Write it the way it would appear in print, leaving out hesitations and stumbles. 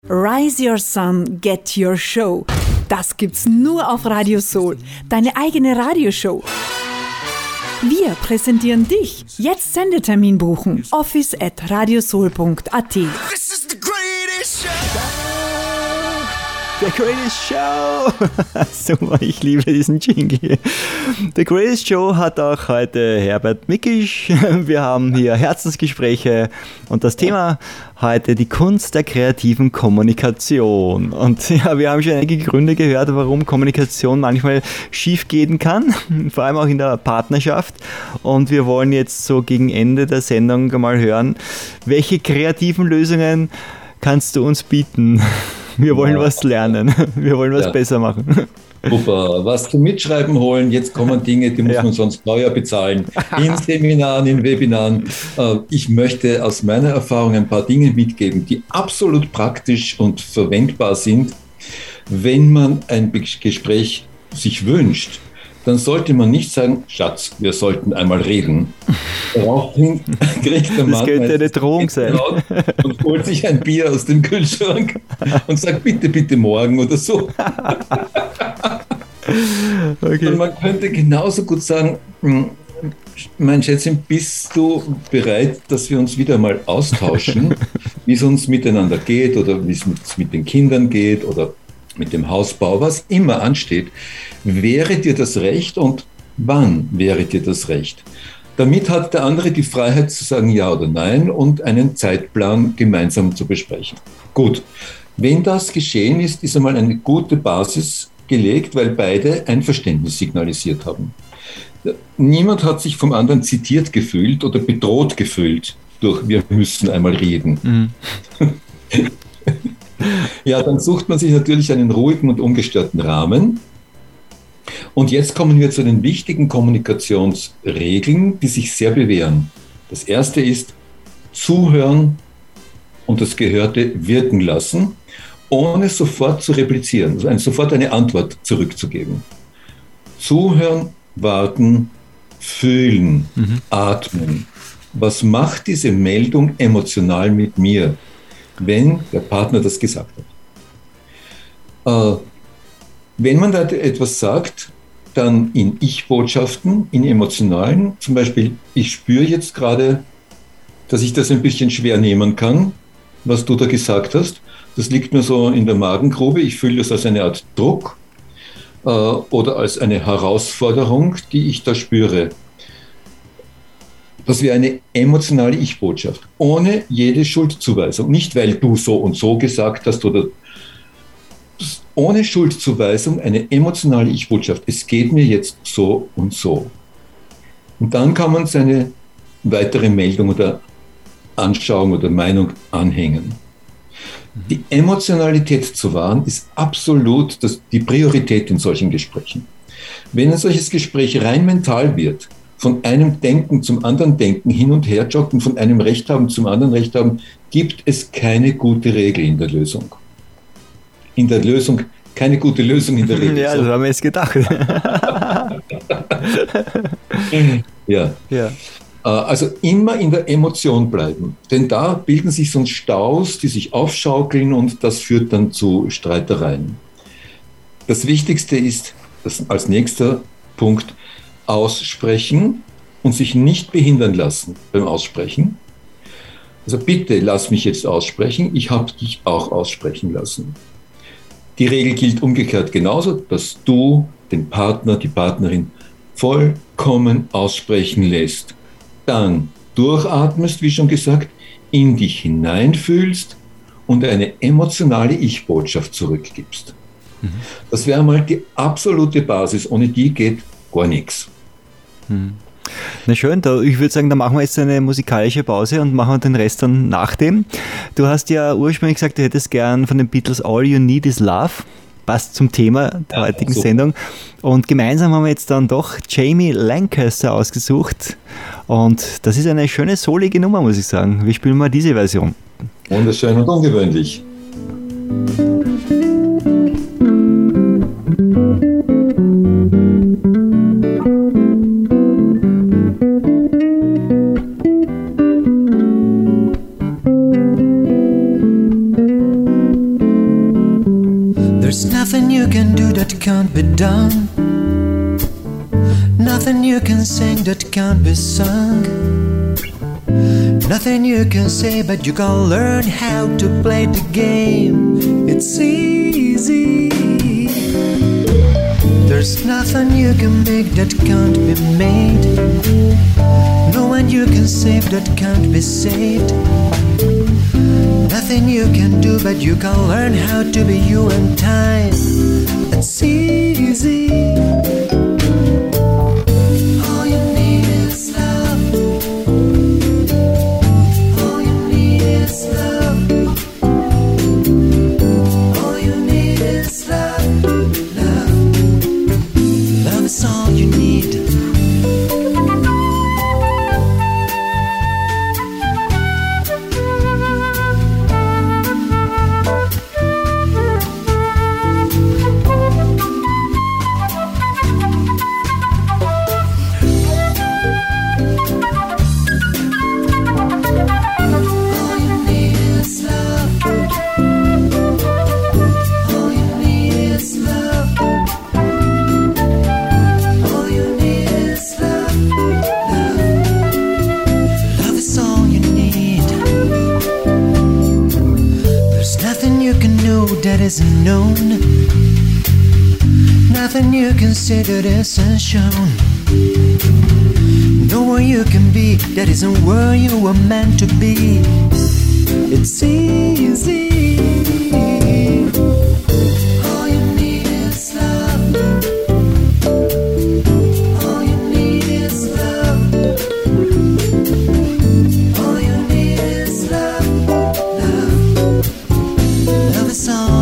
Rise Your Sun, Get Your Show. Das gibt's nur auf Radio Soul, deine eigene Radioshow. Wir präsentieren dich. Jetzt Sendetermin buchen. office@radiosoul.at. The Greatest Show! Super, ich liebe diesen Jingle. The Greatest Show hat auch heute Herbert Mickisch. Wir haben hier Herzensgespräche und das Thema heute die Kunst der kreativen Kommunikation. Und ja, wir haben schon einige Gründe gehört, warum Kommunikation manchmal schief gehen kann, vor allem auch in der Partnerschaft. Und wir wollen jetzt so gegen Ende der Sendung mal hören, welche kreativen Lösungen kannst du uns bieten? Wir wollen was lernen. Wir wollen was besser machen. Super. Was zum Mitschreiben holen. Jetzt kommen Dinge, die muss man sonst teuer bezahlen. In Seminaren, in Webinaren. Ich möchte aus meiner Erfahrung ein paar Dinge mitgeben, die absolut praktisch und verwendbar sind, wenn man ein Gespräch sich wünscht. Dann sollte man nicht sagen, Schatz, wir sollten einmal reden. Daraufhin kriegt der Mann das könnte eine Drohung sein. Und holt sich ein Bier aus dem Kühlschrank und sagt, bitte, bitte morgen oder so. Okay. Und man könnte genauso gut sagen, mein Schätzchen, bist du bereit, dass wir uns wieder mal austauschen, wie es uns miteinander geht oder wie es mit den Kindern geht oder mit dem Hausbau, was immer ansteht. Wäre dir das recht und wann wäre dir das recht? Damit hat der andere die Freiheit zu sagen ja oder nein und einen Zeitplan gemeinsam zu besprechen. Gut, wenn das geschehen ist, ist einmal eine gute Basis gelegt, weil beide ein Verständnis signalisiert haben. Niemand hat sich vom anderen zitiert gefühlt oder bedroht gefühlt durch wir müssen einmal reden. Mhm. Ja, dann sucht man sich natürlich einen ruhigen und ungestörten Rahmen. Und jetzt kommen wir zu den wichtigen Kommunikationsregeln, die sich sehr bewähren. Das erste ist zuhören und das Gehörte wirken lassen, ohne sofort zu replizieren, also sofort eine Antwort zurückzugeben. Zuhören, warten, fühlen, atmen. Was macht diese Meldung emotional mit mir, wenn der Partner das gesagt hat? Wenn man da etwas sagt, dann in Ich-Botschaften, in emotionalen, zum Beispiel, ich spüre jetzt gerade, dass ich das ein bisschen schwer nehmen kann, was du da gesagt hast. Das liegt mir so in der Magengrube. Ich fühle das als eine Art Druck oder als eine Herausforderung, die ich da spüre. Das wäre eine emotionale Ich-Botschaft, ohne jede Schuldzuweisung. Nicht, weil du so und so gesagt hast oder ohne Schuldzuweisung, eine emotionale Ich-Botschaft. Es geht mir jetzt so und so. Und dann kann man seine weitere Meldung oder Anschauung oder Meinung anhängen. Die Emotionalität zu wahren ist absolut die Priorität in solchen Gesprächen. Wenn ein solches Gespräch rein mental wird, von einem Denken zum anderen Denken hin und her joggen, von einem Recht haben zum anderen Recht haben, gibt es keine gute Regel in der Lösung. In der Lösung, keine gute Lösung in der Regel. Ja, das haben wir jetzt gedacht. Ja. Also immer in der Emotion bleiben, denn da bilden sich sonst Staus, die sich aufschaukeln und das führt dann zu Streitereien. Das Wichtigste ist, das als nächster Punkt, aussprechen und sich nicht behindern lassen beim Aussprechen. Also bitte lass mich jetzt aussprechen, ich habe dich auch aussprechen lassen. Die Regel gilt umgekehrt genauso, dass du den Partner, die Partnerin vollkommen aussprechen lässt. Dann durchatmest, wie schon gesagt, in dich hineinfühlst und eine emotionale Ich-Botschaft zurückgibst. Das wäre mal die absolute Basis, ohne die geht gar nichts. Na schön, ich würde sagen, da machen wir jetzt eine musikalische Pause und machen wir den Rest dann nach dem. Du hast ja ursprünglich gesagt, du hättest gern von den Beatles All You Need Is Love, passt zum Thema der heutigen Sendung. Und gemeinsam haben wir jetzt dann doch Jamie Lancaster ausgesucht und das ist eine schöne, soulige Nummer, muss ich sagen. Wir spielen mal diese Version. Wunderschön und ungewöhnlich. There's nothing you can do that can't be done. Nothing you can sing that can't be sung. Nothing you can say, but you can learn how to play the game. It's easy. There's nothing you can make that can't be made. No one you can save that can't be saved. Nothing you can do, but you can learn how to be you in time. It's easy. All you need is love. All you need is love. All you need is love. Love is all you need. That isn't known. Nothing you can say that isn't shown. Nowhere you can be that isn't where you were meant to be. It's easy. All you need is love. All you need is love. All you need is love. Love is all